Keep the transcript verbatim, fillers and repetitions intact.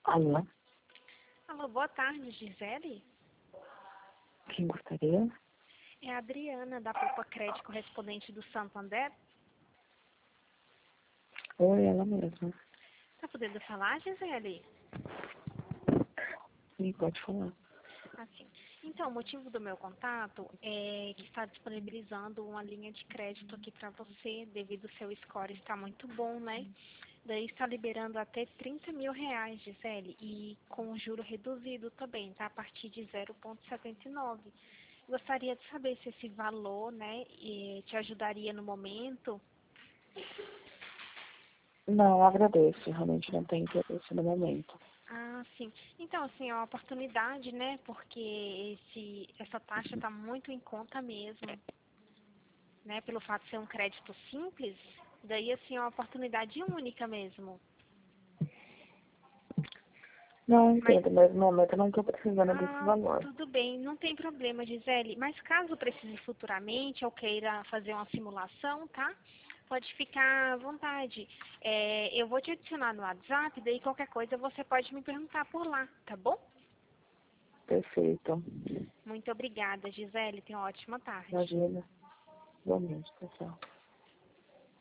Alô? Alô, boa tarde, Gisele. Quem gostaria? É a Adriana, da Poupa Crédito, correspondente do Santander. Oi, ela mesma. Tá podendo falar, Gisele? Sim, pode falar. Assim. Então, o motivo do meu contato é que está disponibilizando uma linha de crédito aqui para você, devido ao seu score estar muito bom, né? Daí está liberando até trinta mil reais, Gisele, e com juro reduzido também, tá? A partir de zero vírgula setenta e nove. Gostaria de saber se esse valor, né, eh, te ajudaria no momento. Não, agradeço. Realmente não tenho interesse no momento. Ah, sim. Então, assim, é uma oportunidade, né? Porque esse, essa taxa está muito em conta mesmo, né? Pelo fato de ser um crédito simples, daí, assim, é uma oportunidade única mesmo. Não, Mas, entendo, mas no momento eu não estou precisando desse ah, valor. tudo bem, não tem problema, Gisele. Mas caso precise futuramente ou queira fazer uma simulação, tá? Pode ficar à vontade. É, eu vou te adicionar no WhatsApp, daí qualquer coisa você pode me perguntar por lá, tá bom? Perfeito. Muito obrigada, Gisele. Tenha uma ótima tarde. Imagina. Boa noite, pessoal.